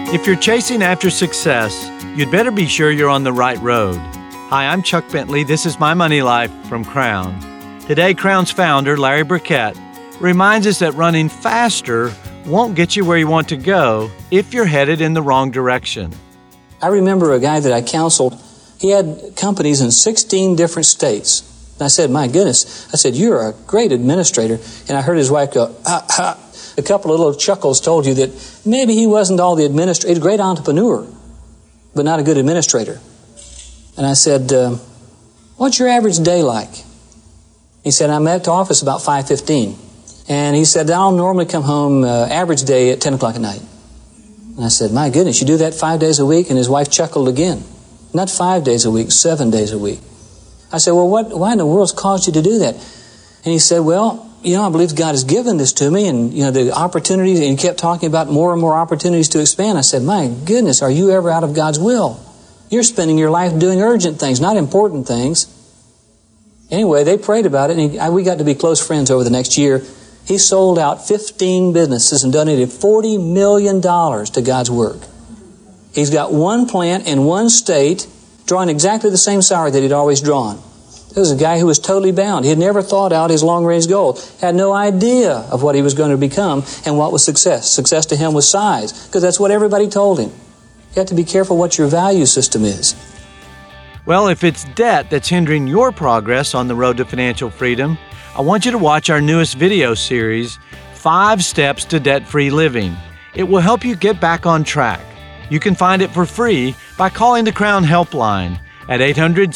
If you're chasing after success, you'd better be sure you're on the right road. Hi, I'm Chuck Bentley. This is My Money Life from Crown. Today, Crown's founder, Larry Burkett, reminds us that running faster won't get you where you want to go if you're headed in the wrong direction. I remember a guy that I counseled. He had companies in 16 different states. And I said, my goodness. I said, you're a great administrator. And I heard his wife go, A couple of little chuckles told you that maybe he wasn't all the administrator. He's a great entrepreneur, but not a good administrator. And I said, what's your average day like? He said, I'm at the office about 5:15. And he said, I'll normally come home average day at 10 o'clock at night. And I said, my goodness, you do that 5 days a week? And his wife chuckled again. Not 5 days a week, 7 days a week. I said, well, why in the world's caused you to do that? And he said, well, I believe God has given this to me, and, the opportunities, and he kept talking about more and more opportunities to expand. I said, my goodness, are you ever out of God's will? You're spending your life doing urgent things, not important things. Anyway, they prayed about it, and we got to be close friends over the next year. He sold out 15 businesses and donated $40 million to God's work. He's got one plant in one state, drawing exactly the same salary that he'd always drawn. This was a guy who was totally bound. He had never thought out his long-range goal, had no idea of what he was going to become and what was success. Success to him was size, because that's what everybody told him. You have to be careful what your value system is. Well, if it's debt that's hindering your progress on the road to financial freedom, I want you to watch our newest video series, 5 Steps to Debt-Free Living. It will help you get back on track. You can find it for free by calling the Crown Helpline at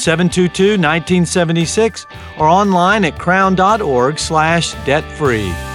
800-722-1976 or online at crown.org/debt-free.